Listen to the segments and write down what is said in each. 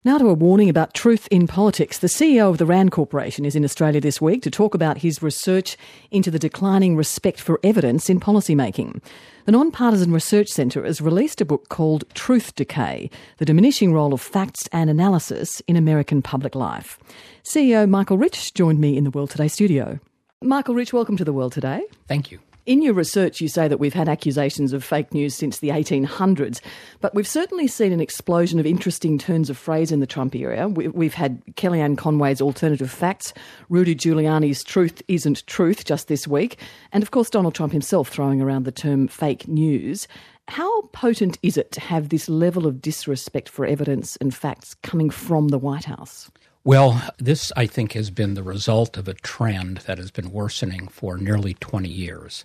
Now to a warning about truth in politics. The CEO of the RAND Corporation is in Australia this week to talk about his research into the declining respect for evidence in policymaking. The Non-Partisan Research Centre has released a book called Truth Decay, The Diminishing Role of Facts and Analysis in American Public Life. CEO Michael Rich joined me in the World Today studio. Michael Rich, welcome to the World Today. Thank you. In your research, you say that we've had accusations of fake news since the 1800s, but we've certainly seen an explosion of interesting turns of phrase in the Trump era. We've had Kellyanne Conway's alternative facts, Rudy Giuliani's truth isn't truth just this week, and of course Donald Trump himself throwing around the term fake news. How potent is it to have this level of disrespect for evidence and facts coming from the White House? Well, this, I think, has been the result of a trend that has been worsening for nearly 20 years.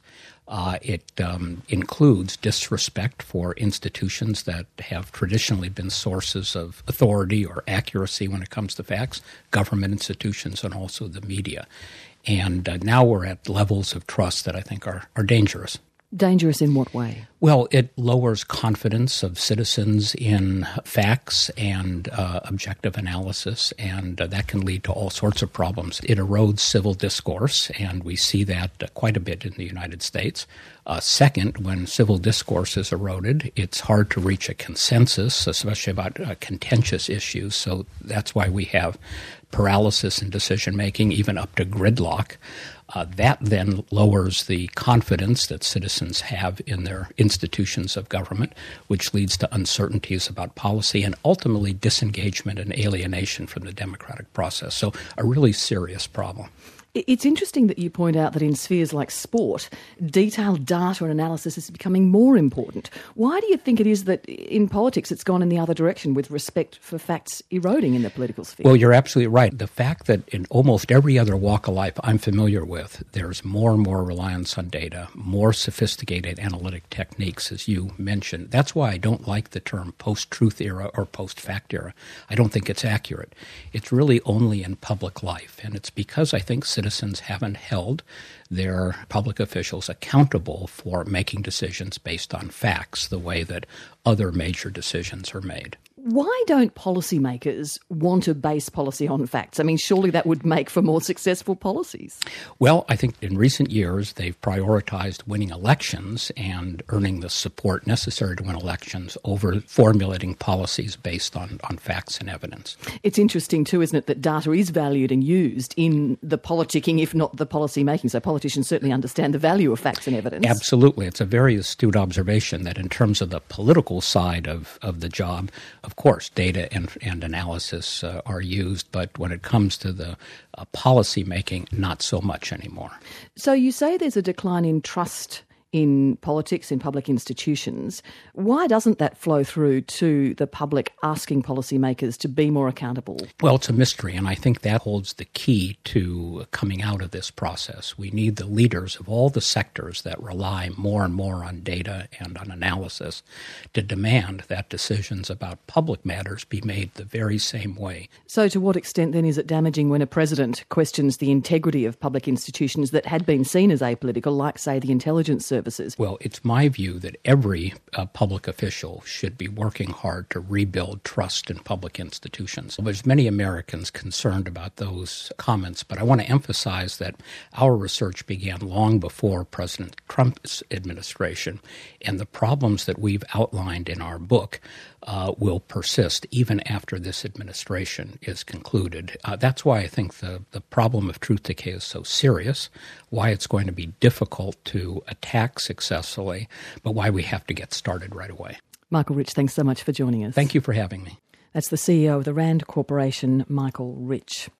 It includes disrespect for institutions that have traditionally been sources of authority or accuracy when it comes to facts, government institutions and also the media. And now we're at levels of trust that I think are dangerous. Dangerous in what way? Well, it lowers confidence of citizens in facts and objective analysis, and that can lead to all sorts of problems. It erodes civil discourse, and we see that quite a bit in the United States. Second, when civil discourse is eroded, it's hard to reach a consensus, especially about contentious issues. So that's why we have paralysis in decision-making, even up to gridlock. That then lowers the confidence that citizens have in their institutions of government, which leads to uncertainties about policy and ultimately disengagement and alienation from the democratic process. So a really serious problem. It's interesting that you point out that in spheres like sport, detailed data and analysis is becoming more important. Why do you think it is that in politics it's gone in the other direction with respect for facts eroding in the political sphere? Well, you're absolutely right. The fact that in almost every other walk of life I'm familiar with, there's more and more reliance on data, more sophisticated analytic techniques, as you mentioned. That's why I don't like the term post-truth era or post-fact era. I don't think it's accurate. It's really only in public life, and it's because I think citizens haven't held their public officials accountable for making decisions based on facts the way that other major decisions are made. Why don't policymakers want to base policy on facts? I mean, surely that would make for more successful policies. Well, I think in recent years they've prioritized winning elections and earning the support necessary to win elections over formulating policies based on facts and evidence. It's interesting too, isn't it, that data is valued and used in the politicking, if not the policy making. So politicians certainly understand the value of facts and evidence. Absolutely. It's a very astute observation that in terms of the political side of the job, of course, data and analysis are used, but when it comes to the policy making, not so much anymore. So you say there's a decline in trust in politics, in public institutions. Why doesn't that flow through to the public asking policymakers to be more accountable? Well, it's a mystery, and I think that holds the key to coming out of this process. We need the leaders of all the sectors that rely more and more on data and on analysis to demand that decisions about public matters be made the very same way. So to what extent then is it damaging when a president questions the integrity of public institutions that had been seen as apolitical, like, say, the intelligence services? Well, it's my view that every public official should be working hard to rebuild trust in public institutions. There's many Americans concerned about those comments, but I want to emphasize that our research began long before President Trump's administration, and the problems that we've outlined in our book will persist even after this administration is concluded. That's why I think the problem of truth decay is so serious, why it's going to be difficult to attack successfully, but why we have to get started right away. Michael Rich, thanks so much for joining us. Thank you for having me. That's the CEO of the RAND Corporation, Michael Rich.